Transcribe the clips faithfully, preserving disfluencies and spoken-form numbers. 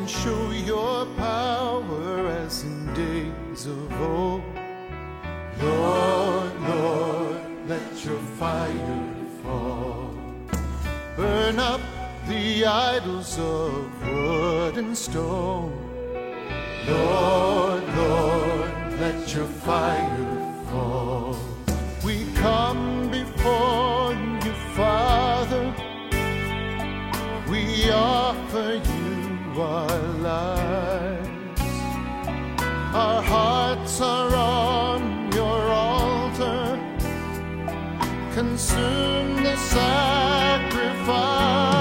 and show your power as in days of old. Lord, Lord, let your fire fall. Burn up the idols of wood and stone. Lord, Lord, let your fire fall. We come before you, Father. We offer you our lives. Our hearts are on your altar. Consume the sacrifice.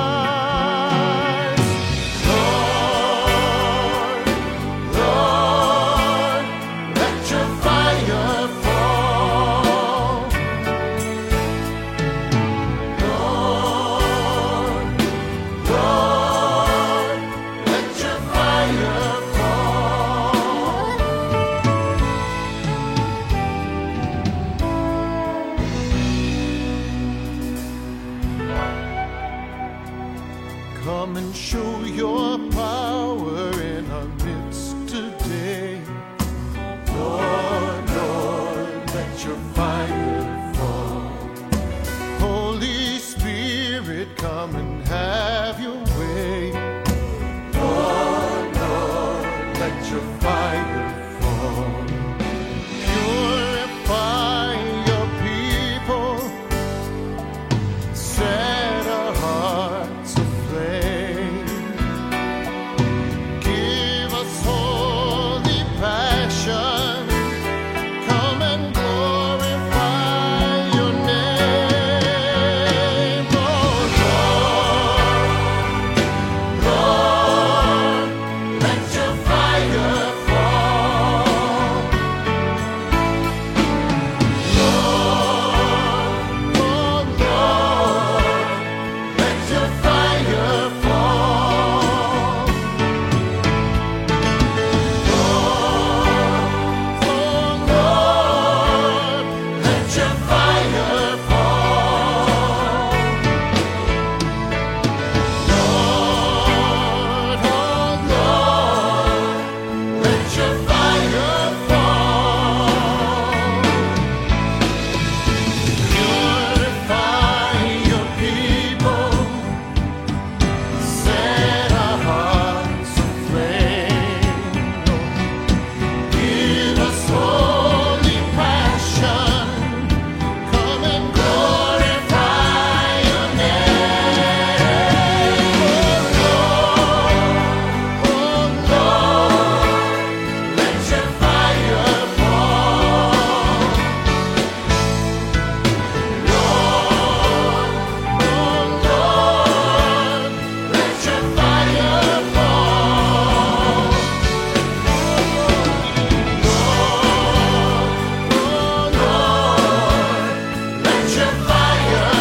Come and show your power in our midst today. Lord, Lord, let your fire fall. Holy Spirit, come and have your way. Lord, Lord, let your fire fall. Purify your people. Set our hearts aflame. Give us holy passion. Come and glorify your name. Oh Lord, Lord, let your fire fall. Lord, oh Lord, let your fire fall. Lord, oh Lord, let your fire fall. Lord, oh Lord, let your fire fall. Purify your people. Set our hearts aflame. Give us holy passion. Come and glorify your name. Oh Lord, oh Lord, let your fire fall. Lord, oh Lord, let your fire fall. Lord, oh Lord, let your fire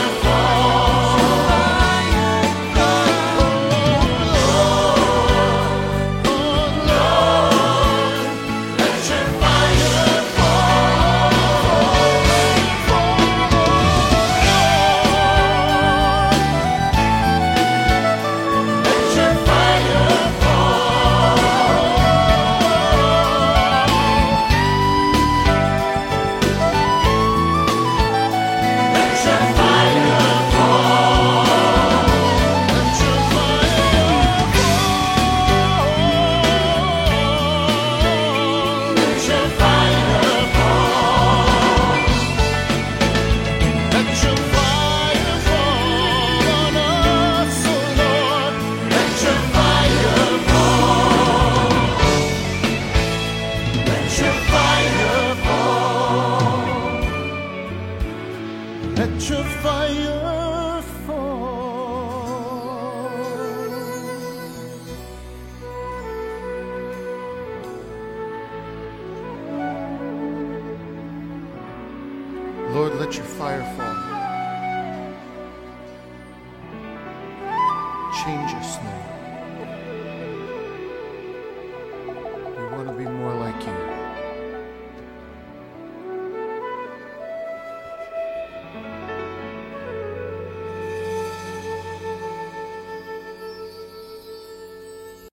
Let your fire fall. Lord, let your fire fall. Change us, Lord.